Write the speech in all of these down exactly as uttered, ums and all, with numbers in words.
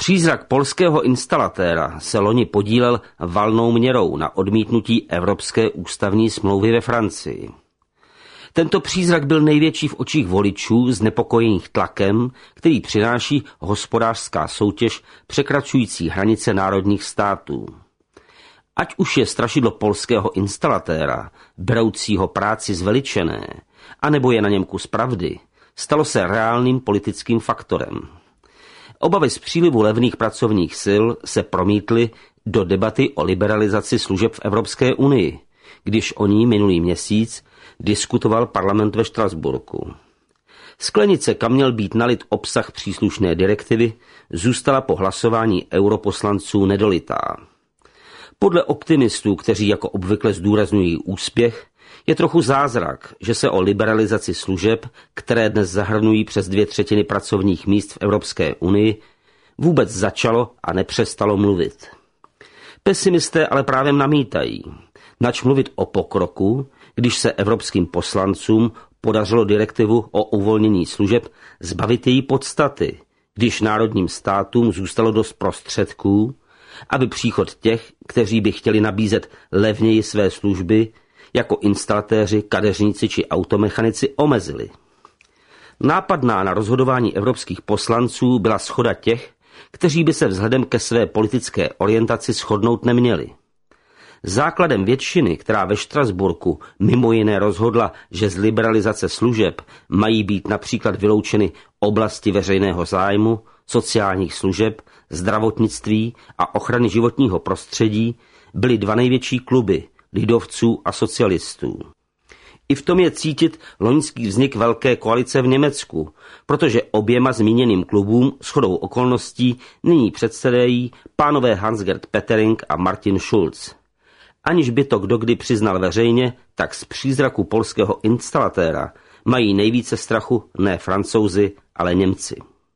Přízrak polského instalatéra se loni podílel valnou měrou na odmítnutí Evropské ústavní smlouvy ve Francii. Tento přízrak byl největší v očích voličů znepokojených tlakem, který přináší hospodářská soutěž překračující hranice národních států. Ať už je strašidlo polského instalatéra, beroucího práci zveličené, anebo je na něm kus pravdy, stalo se reálným politickým faktorem. Obavy z přílivu levných pracovních sil se promítly do debaty o liberalizaci služeb v Evropské unii, když o ní minulý měsíc diskutoval parlament ve Štrasburku. Sklenice, kam měl být nalit obsah příslušné direktivy, zůstala po hlasování europoslanců nedolitá. Podle optimistů, kteří jako obvykle zdůrazňují úspěch, je trochu zázrak, že se o liberalizaci služeb, které dnes zahrnují přes dvě třetiny pracovních míst v Evropské unii, vůbec začalo a nepřestalo mluvit. Pesimisté ale právě namítají, nač mluvit o pokroku, když se evropským poslancům podařilo direktivu o uvolnění služeb zbavit její podstaty, když národním státům zůstalo dost prostředků, aby příchod těch, kteří by chtěli nabízet levněji své služby, jako instalatéři, kadeřníci či automechanici, omezili. Nápadná na rozhodování evropských poslanců byla shoda těch, kteří by se vzhledem ke své politické orientaci shodnout neměli. Základem většiny, která ve Štrasburku mimo jiné rozhodla, že z liberalizace služeb mají být například vyloučeny oblasti veřejného zájmu, sociálních služeb, zdravotnictví a ochrany životního prostředí, byly dva největší kluby, lidovců a socialistů. I v tom je cítit loňský vznik velké koalice v Německu, protože oběma zmíněným klubům shodou okolností nyní předsedají pánové Hans-Gert Pöttering a Martin Schulz. Aniž by to kdokdy přiznal veřejně, tak z přízraku polského instalatéra mají nejvíce strachu ne Francouzi, ale Němci.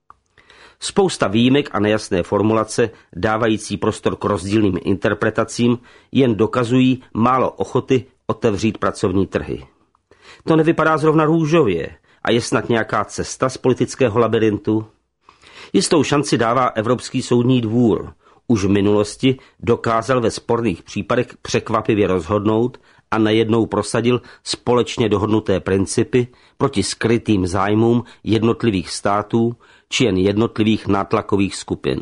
Spousta výjimek a nejasné formulace, dávající prostor k rozdílným interpretacím, jen dokazují málo ochoty otevřít pracovní trhy. To nevypadá zrovna růžově a je snad nějaká cesta z politického labirintu. Jistou šanci dává Evropský soudní dvůr. Už v minulosti dokázal ve sporných případech překvapivě rozhodnout a najednou prosadil společně dohodnuté principy proti skrytým zájmům jednotlivých států či jen jednotlivých nátlakových skupin.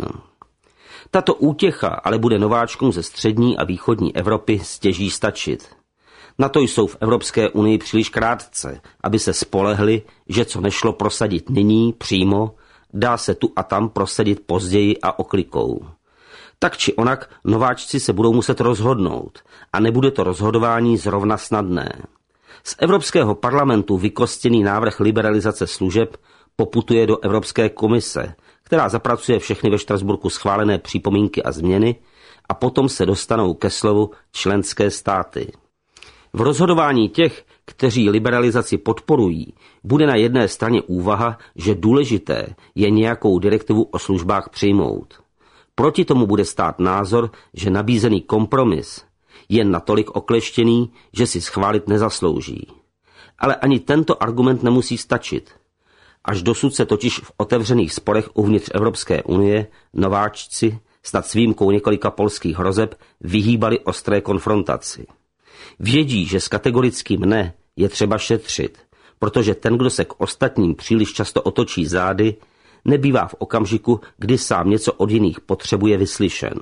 Tato útěcha ale bude nováčkům ze střední a východní Evropy stěží stačit. Na to jsou v Evropské unii příliš krátce, aby se spolehli, že co nešlo prosadit nyní přímo, dá se tu a tam prosadit později a oklikou. Tak či onak nováčci se budou muset rozhodnout a nebude to rozhodování zrovna snadné. Z Evropského parlamentu vykostěný návrh liberalizace služeb poputuje do Evropské komise, která zapracuje všechny ve Štrasburku schválené připomínky a změny a potom se dostanou ke slovu členské státy. V rozhodování těch, kteří liberalizaci podporují, bude na jedné straně úvaha, že důležité je nějakou direktivu o službách přijmout. Proti tomu bude stát názor, že nabízený kompromis je natolik okleštěný, že si schválit nezaslouží. Ale ani tento argument nemusí stačit. Až dosud se totiž v otevřených sporech uvnitř Evropské unie nováčci, snad s výjimkou několika polských hrozeb, vyhýbali ostré konfrontaci. Vědí, že s kategorickým ne je třeba šetřit, protože ten, kdo se k ostatním příliš často otočí zády, nebývá v okamžiku, kdy sám něco od jiných potřebuje, vyslyšen.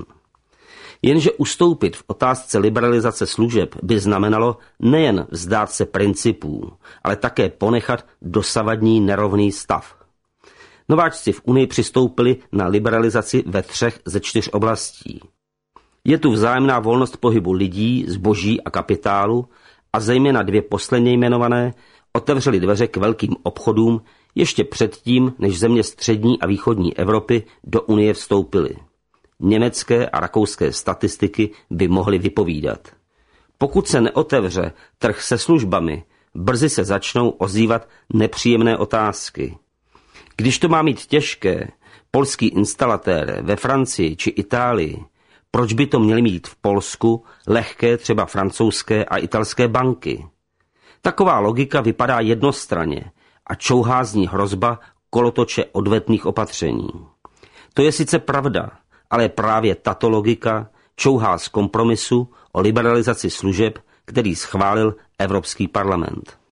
Jenže ustoupit v otázce liberalizace služeb by znamenalo nejen vzdát se principů, ale také ponechat dosavadní nerovný stav. Nováčci v Unii přistoupili na liberalizaci ve třech ze čtyř oblastí. Je tu vzájemná volnost pohybu lidí, zboží a kapitálu a zejména dvě posledně jmenované otevřely dveře k velkým obchodům ještě předtím, než země střední a východní Evropy do Unie vstoupily. Německé a rakouské statistiky by mohly vypovídat. Pokud se neotevře trh se službami, brzy se začnou ozývat nepříjemné otázky. Když to má mít těžké, polský instalatér ve Francii či Itálii, proč by to měly mít v Polsku lehké třeba francouzské a italské banky? Taková logika vypadá jednostranně a čouhá z ní hrozba kolotoče odvetných opatření. To je sice pravda, ale právě tato logika čouhá z kompromisu o liberalizaci služeb, který schválil Evropský parlament.